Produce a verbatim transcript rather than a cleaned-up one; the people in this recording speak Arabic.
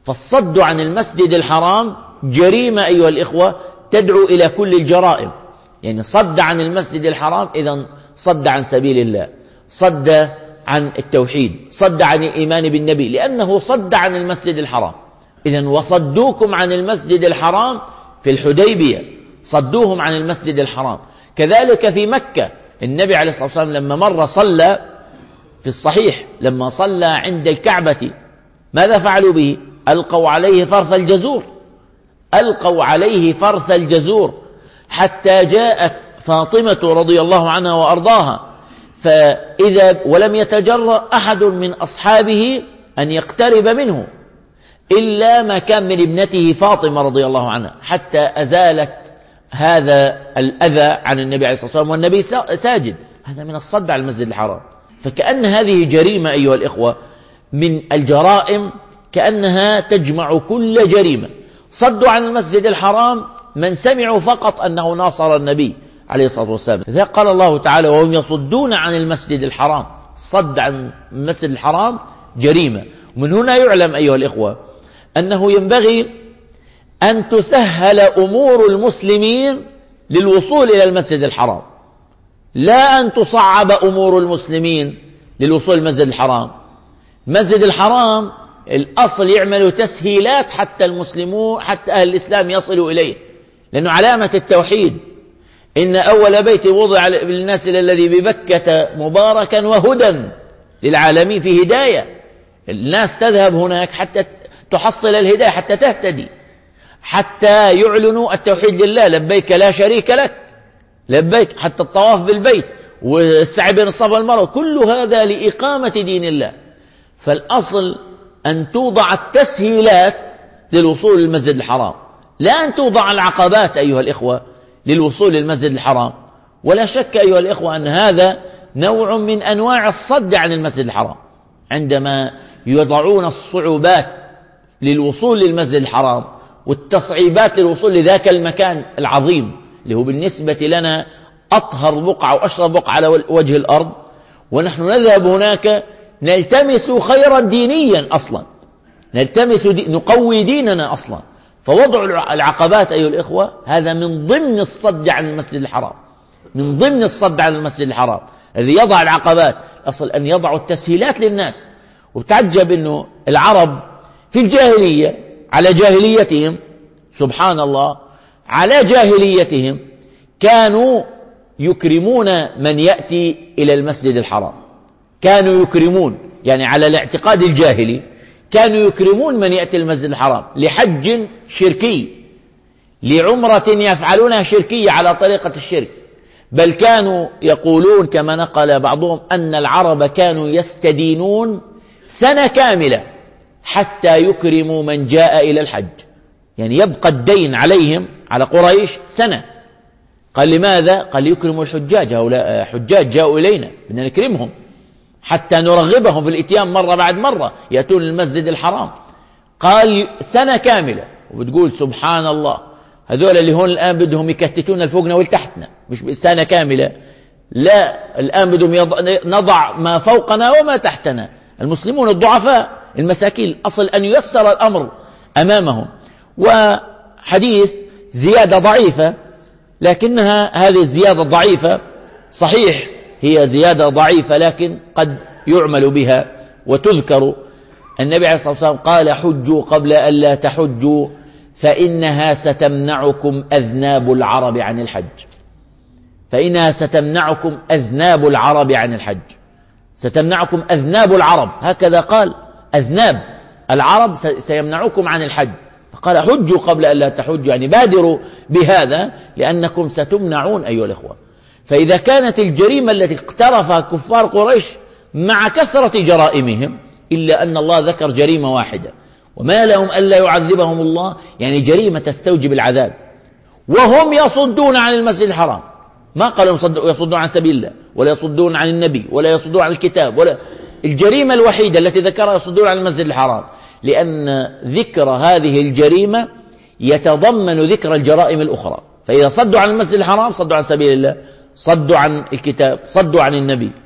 فالصد عن المسجد الحرام جريمة أيها الإخوة تدعو إلى كل الجرائم. يعني صد عن المسجد الحرام إذن صد عن سبيل الله، صد عن التوحيد، صد عن الإيمان بالنبي، لأنه صد عن المسجد الحرام. إذن وصدوكم عن المسجد الحرام في الحديبية، صدوهم عن المسجد الحرام. كذلك في مكة النبي عليه الصلاة والسلام لما مر صلى في الصحيح، لما صلى عند الكعبة ماذا فعلوا به؟ ألقوا عليه فرث الجزور، ألقوا عليه فرث الجزور حتى جاءت فاطمة رضي الله عنها وأرضاها، فإذا ولم يتجرأ أحد من أصحابه أن يقترب منه إلا ما كان من ابنته فاطمة رضي الله عنها، حتى أزالت هذا الأذى عن النبي عليه الصلاة والسلام والنبي ساجد. هذا من الصد على المسجد الحرام. فكأن هذه جريمة أيها الإخوة من الجرائم، كأنها تجمع كل جريمة. صدوا عن المسجد الحرام من سمعوا فقط أنه ناصر النبي عليه الصلاة والسلام. إذا قال الله تعالى وهم يصدون عن المسجد الحرام، صد عن المسجد الحرام جريمة. ومن هنا يعلم أيها الإخوة أنه ينبغي أن تسهل أمور المسلمين للوصول إلى المسجد الحرام، لا أن تصعب أمور المسلمين للوصول إلى المسجد الحرام. المسجد الحرام الأصل يعملوا تسهيلات حتى المسلمون، حتى أهل الإسلام يصلوا إليه، لأنه علامة التوحيد. إن أول بيت وضع للناس الذي ببكة مباركا وهدى للعالمين، في هداية. الناس تذهب هناك حتى تحصل الهداية، حتى تهتدي، حتى يعلنوا التوحيد لله، لبيك لا شريك لك، لبيك، حتى الطواف بالبيت والسعي بين الصفا والمروة، كل هذا لإقامة دين الله. فالأصل أن توضع التسهيلات للوصول للمسجد الحرام، لا أن توضع العقبات أيها الإخوة للوصول للمسجد الحرام. ولا شك أيها الإخوة أن هذا نوع من أنواع الصد عن المسجد الحرام، عندما يضعون الصعوبات للوصول للمسجد الحرام والتصعيبات للوصول لذاك المكان العظيم اللي هو بالنسبة لنا أطهر بقعة وأشرف بقعة على وجه الأرض، ونحن نذهب هناك نلتمس خيرا دينيا أصلا، نلتمس دي نقوي ديننا أصلا. فوضع العقبات أيها الإخوة هذا من ضمن الصد عن المسجد الحرام، من ضمن الصد عن المسجد الحرام. الذي يضع العقبات أصل أن يضع التسهيلات للناس. وتعجب أنه العرب في الجاهلية على جاهليتهم، سبحان الله، على جاهليتهم كانوا يكرمون من يأتي إلى المسجد الحرام، كانوا يكرمون، يعني على الاعتقاد الجاهلي كانوا يكرمون من يأتي المسجد الحرام لحج شركي، لعمرة يفعلونها شركية على طريقة الشرك. بل كانوا يقولون كما نقل بعضهم أن العرب كانوا يستدينون سنة كاملة حتى يكرموا من جاء إلى الحج، يعني يبقى الدين عليهم على قريش سنة. قال لماذا؟ قال يكرموا الحجاج، هؤلاء حجاج جاءوا إلينا بدنا نكرمهم حتى نرغبهم في الاتيان مرة بعد مرة يأتون المسجد الحرام. قال سنة كاملة. وبتقول سبحان الله، هذول اللي هون الآن بدهم يكتتون الفوقنا والتحتنا، مش سنة كاملة، لا، الآن بدهم يضع نضع ما فوقنا وما تحتنا. المسلمون الضعفاء المساكين أصل أن ييسر الأمر أمامهم. وحديث زيادة ضعيفة، لكنها هذه الزيادة الضعيفة صحيح هي زيادة ضعيفة، لكن قد يعمل بها وتذكر. النبي عليه الصلاة والسلام قال حجوا قبل أن لا تحجوا فإنها ستمنعكم أذناب العرب عن الحج، فإنها ستمنعكم أذناب العرب عن الحج، ستمنعكم أذناب العرب، هكذا قال، أذناب العرب سيمنعكم عن الحج. فقال حجوا قبل أن لا تحجوا، يعني بادروا بهذا لأنكم ستمنعون أيها الإخوة. فإذا كانت الجريمة التي اقترفها كفار قريش مع كثرة جرائمهم، إلا أن الله ذكر جريمة واحدة، وما لهم ألا يعذبهم الله، يعني جريمة تستوجب العذاب، وهم يصدون عن المسجد الحرام. ما قالوا يصدون عن سبيل الله، ولا يصدون عن النبي، ولا يصدون عن الكتاب، ولا الجريمة الوحيدة التي ذكرها يصدون عن المسجد الحرام، لأن ذكر هذه الجريمة يتضمن ذكر الجرائم الأخرى. فإذا صدوا عن المسجد الحرام صدوا عن سبيل الله، صدوا عن الكتاب، صدوا عن النبي.